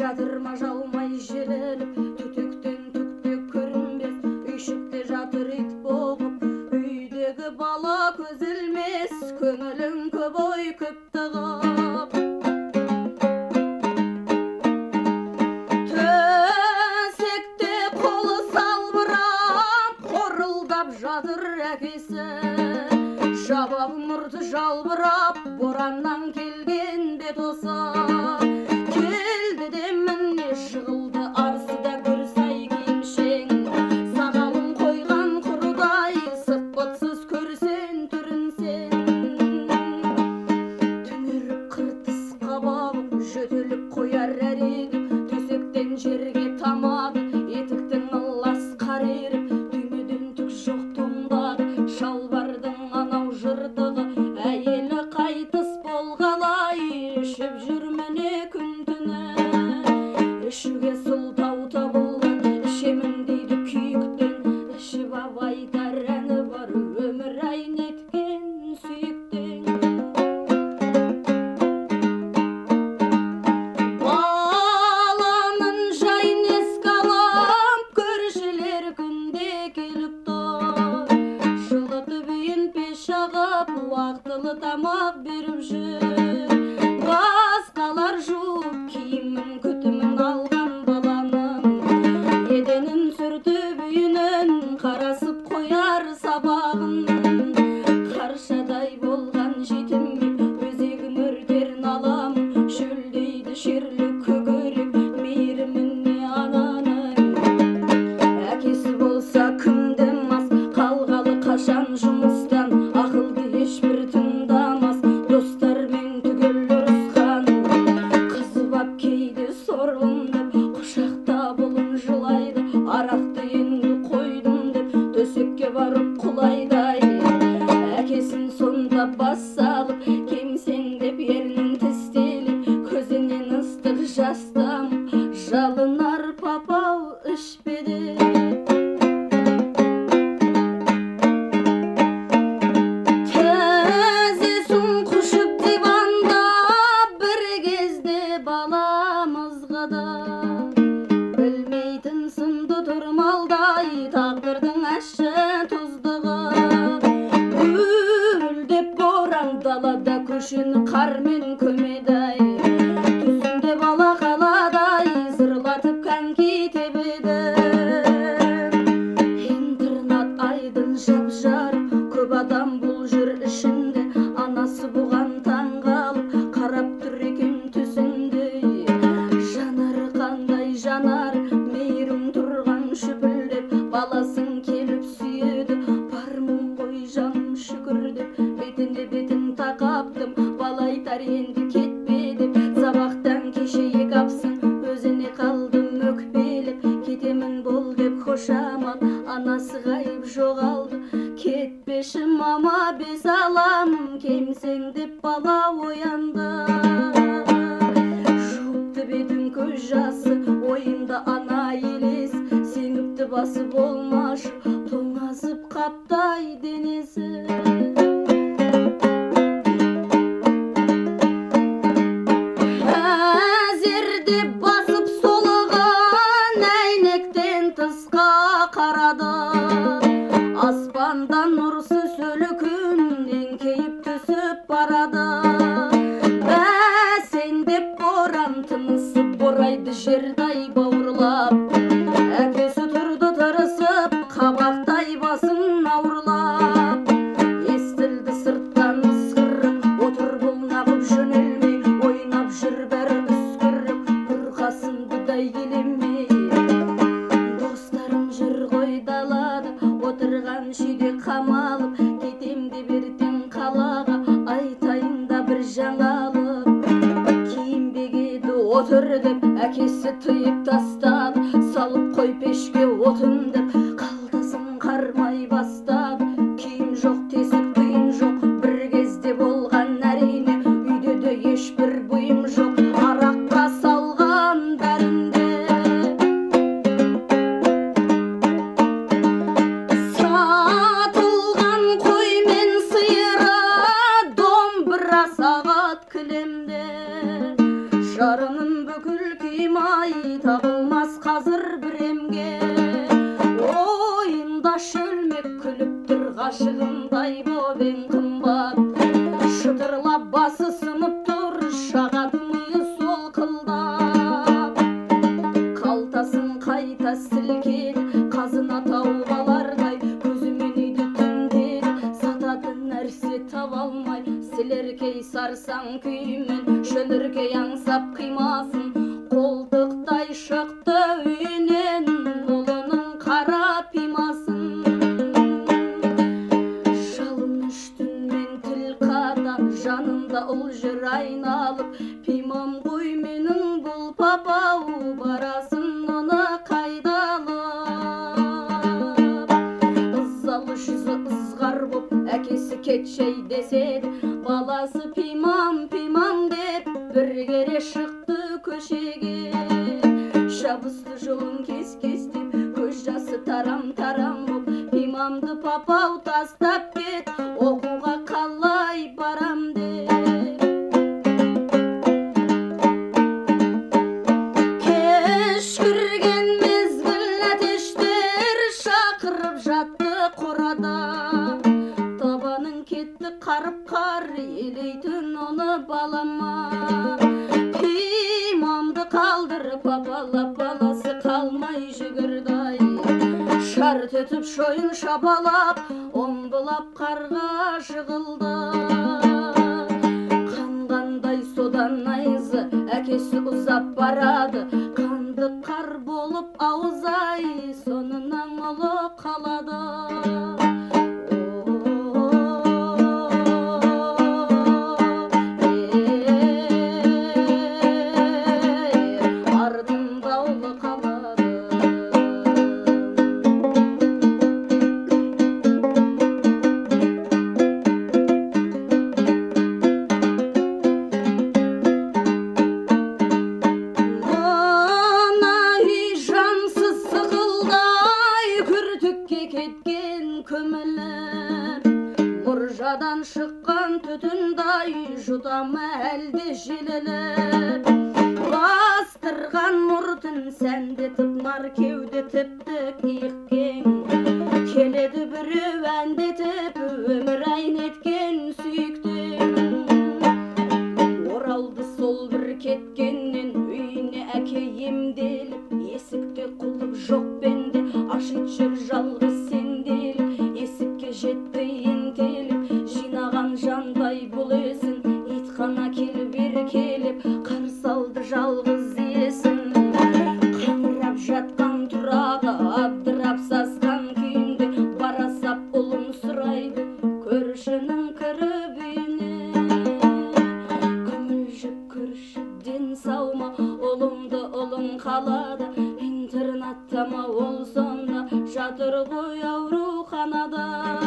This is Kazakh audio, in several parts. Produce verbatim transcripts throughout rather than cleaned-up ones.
жатырма жалмай желеліп, түтіктен түкте көрінбес, үйшікте жатыр ит болып. Үйдегі бала көз ілмес, көңілін көп ой көп тығып. Төсекте қолы салбырап, қорылдап жатыр әкесі. Жабақ мұрты жалбырап, бораннан келген бет осы. Келді де міне жығылды арсыда көрсай киімшең. Сағалын қойған құрдай, сықпытсыз көрсен түрінсен. Түнеріп қыртыс қабағып, жөтеліп қояр әреді. Төсектен жерге тамады, етіктің ыллас қареріп. Дүниеден түк жоқ тоңдады, шалбардың анау жыртығы. Әйелі қайтыс болғалай, ішіп жүр міне күн түні. Ішуге сылтау табылған, ішемін дейді күйіктен. Ішіп абайтар әні бар, өмір ай неткен сүйіктен. Баланың жайын еске алам, көршілер күнде келіп тұр. Жылытып үйін пеш жағып, уақытылы тамақ беріп жүр. Басқалар жуып, киімін күтімін алған баланың. Еденін сүртіп үйінін, қарасып қояр сабағын. Қаршадай болған жетімге өзегін өртерін алам. Шөлдейді шерлі көкірек, мейіріміне ананың. Әкесі болса күнде мас, қалғалы қашан жұмыстан. Ақылды ешбір тыңдамас, достармен түгел ұрысқан. Қызып кейде сорлындап, құшақта бұлын жылайды. Арақты енді қойдым деп, төсекке барып құлайдай. Әкесін сонда бас салып, кемсеңдеп ернін тістелеп, көзінен ыстық жас тамып, жалынар папау ішпеді. Тізесін құшып диванда, бір кезде баламызға да. Білмейтін сынды тұрмалдай, тағдырдың ащы тұздығы. Гүлдеп боран далада, көшені қармен көмедай. Түсінде бала қаладай, зырлатып коньки тебеді. Интернат айдын жап-жарық, көп адам бұл жүр ішінде. Анасы бұған таң қалып, қарап тұр екен түсінде. Жанары қандай жанар, мейірім тұрған шүпілдеп. Баласын келіп сүйеді, бармын ғой жаным шүкір деп. Бетіне бетін тақаптым, бала айтар енді кетпе деп. Сабақтан кеше екі апсын, өзіне қалдым өкпелеп. Кетемін бол деп қошаман, анасы ғайып жоғалды. Кетпеші мама без алам, кемсең деп бала оянды. Жуыпты бетін көз жасы, ойында ана елес. Сеңіпті басы болмашы, тоңазып қаптай денесі. Әзерде басып солыған, әйнектен тысқа қарады. Аспандан нұрсы сөлі күн еңкейіп түсіп барады. Бәсеңдеп боран тынысы борайды жердай бауырлап. Әкесі тұрды тырысып, қабақтай басын ауырлап. Естілді сырттан ысқырып, отыр бұл нағып жөнелмей. Ойнап жүр бәрі үскіріп, бұрқасындыдай келемей. Достарым жүр ғой далада, отырған шүйде қамалып. Кетем деп ертең қалаға, айтайын да бір жаңалық. Киінбек еді отыр деп, әкесі тыйып тастады. Салып қой пешке отын деп, қалтасын қармай бастады. Киім жоқ, тесік тыйым жоқ, бір кезде болған әрине. Үйде де ешбір бұйым жоқ, араққа салған дәрінде. Сатылған қой мен сиыры, домбыра сағат кілемде. Жарының бүкіл киім болмай табылмас қазір біремге. Ойында шөлмек күліп тұр ғашығымдай боп ең қымбат. Шытырлап басы сынып тұр шағады миы солқылдап. Қалтасын қайта сілкеді қазына тауып алардай, көзімен үйді түндеді сатады нәрсе таба алмай. Сілеркей сарсаң күймен шөліркей аңсап қимасын, қолтықтай шықты үйінен ұлының қара пимасын. Жалын үштінмен тіл қатап жанымда ұл жүр айналып, пимам ғой менің бұл папау барасын оны қайдалып. Ызалы жүзі ызғар боп әкесі кетшей деседі, баласы пимам пимам деп бір кере шықты көшеге. Шабысты жолын кес-кестеп көз жасы тарам-тарам боп, пимамды папау тастап кет, оқуға қалай барам деп. Кеш кірген мезгіл әтештер шақырып жатты қорада. Табаның кетті қарып қар елейтін оны балама. Пимамды қалдырып апалап баласы қалмай жүгірді-ай. Шарт өтіп шойын шабалап омбылап қарға жығылды. Қанғандай содан найзы әкесі ұзап барады, қанды қар болып ауыз-ай сонынан ұлы қалады. Мұржадан шыққан түтіндай жұтама әлде желіліп. Бастырған мұртын сәндетіп нар кеуде тіптік иықкен. Келеді біреу әндетіп өмір әйнеткен сүйіктен. Оралды сол бір кеткеннен үйіне әке емделіп, есікте құлып жоқ пенде ашит жүр жалғыз сенделіп. Есікке жетті ентеліп, жинаған жандай бұл есін, итхана келіп еркелеп қарсы алды жалғыз иесін. Қаңырап жатқан тұрағы абдырап сасқан күйінде, барасап ұлын сұрайды көршінің кіріп үйіне. Күмілжіп көрші ден сау ма, ұлымды ұлың қалады, интернатта ма ол сонда жатыр ғой ауруханада.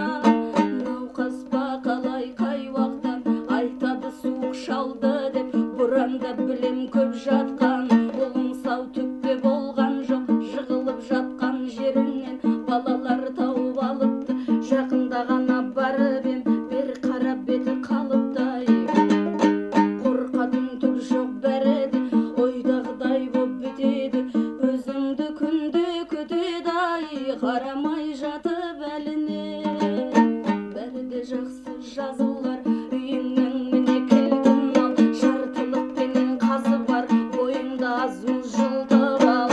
Науқас па қалай қай уақтан айтады суық шалды деп, бұранда білем көп жатқан ұлың сау түкте болған жоқ. Жығылып жатқан жерінен балалар тауып алыпты, жақында ғана барып ем бір қарап беті қалыптай. Қорқатын түк жоқ бәрі де ойдағыдай боп бітеді, өзіңді күнде күтеді-ай қарамай жатып әліне. Бәрі де жақсы жазулар үйіңнен міне келдім ал, жартылық пенен қазы бар бойыңда аз мұз жылтып ал.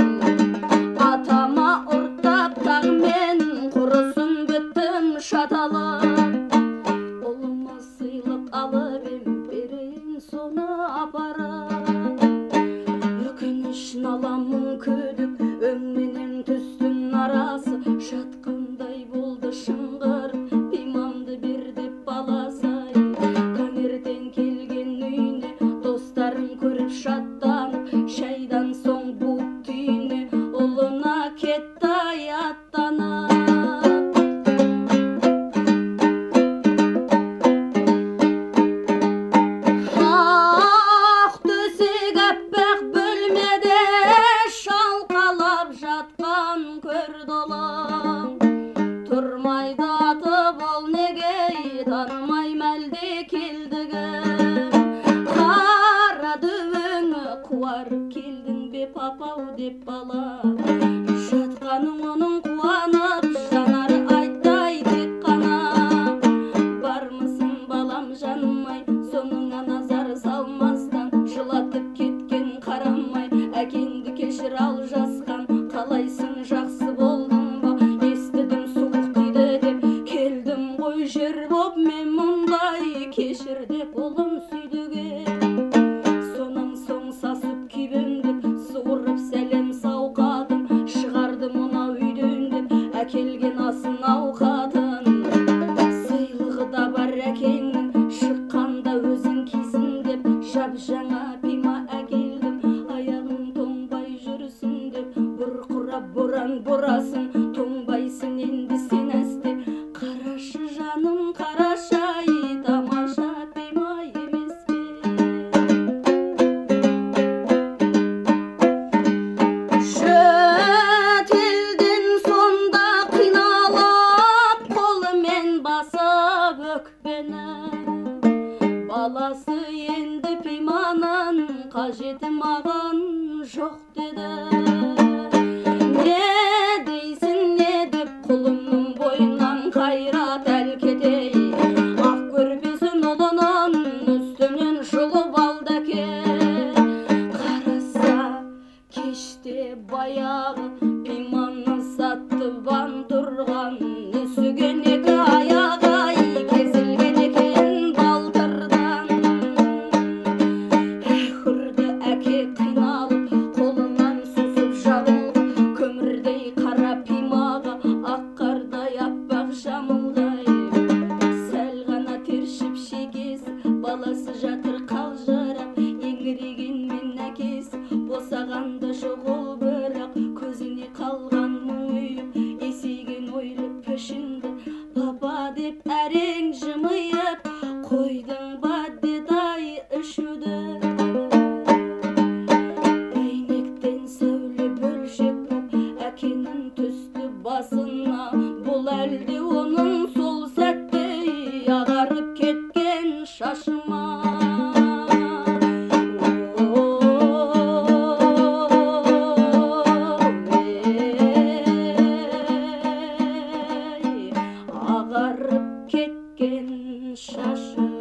Атама ұрттап тағымен құрысын біттім шаталып. Ұлыма сыйлық алып ем берейін соны апарып. Өкінішін аламын күдік өңменен түстің арасы, жатқандай болды шыңғырып пимамды бер деп баласы-ай. Таңертең келген үйіне достарын көріп шаттанып, шайдан соң буып түйіне ұлына кетті-ай аттанып. Ақ төсек аппақ бөлмеде шалқалап жатқан көрді ұлым. Тұрмайды атып ол неге танымай мәлде келдігі. Қара дөңі қуарып келдің бе деп апау деп бала жатқаның оның қуанып жанары айттай тек қана бармысың балам жанымай соңыңа назар салмастан жылатып кеткен қарамай әкеңді кешір ал жасқан қалайсың жақсы болдың ба естідім суық тиді деп келдім ғой жер боп мен мұндай кешір деп ұлым сүйдіге сонан соң сасып күйбеңдеп суырып сәлем сауқатын шығарды мынау үйден деп әкелген асын ауқатын сыйлығы да бар әкеңнің шыққанда өзің кисін деп жап жаңа пима әкелдім аяғың тоңбай жүрсін деп бұрқырап боран борасын тоңбайсың енді сен әсте қарашы жаным қарашы ай тамаша пима емес пе шетелден сонда қиналып қолымен басып өкпені баласы енді пиманың қажеті маған жоқ деді не дейсің не деп құлымның бойынан қайрат әлкетей ақ көрпесін ұлының үстінен жұлып алды әке қараса кеште баяғы пиманы сатты бан тұрған үсіген екі аяқ ай кесілген екен балтырдан үрді әке қиналып қолынан сусып жабылып көмірдей қара пимаға ақ қардай аппақ жамылғай сәл ғана тершіп шекесі баласы жатыр қалжырап еңірегенмен әкесі босағанда жоқ ол бірақ көзіне қалған мұңайып есейген ойлы пішінді папа деп әрең жымиып қойдың ба деді ай ішуді әйнектен сәуле бөлшек боп әкенің түсті басына бұл әлде оның сол сәтте ағарып кеткен шашыма ағарып кеткен шашы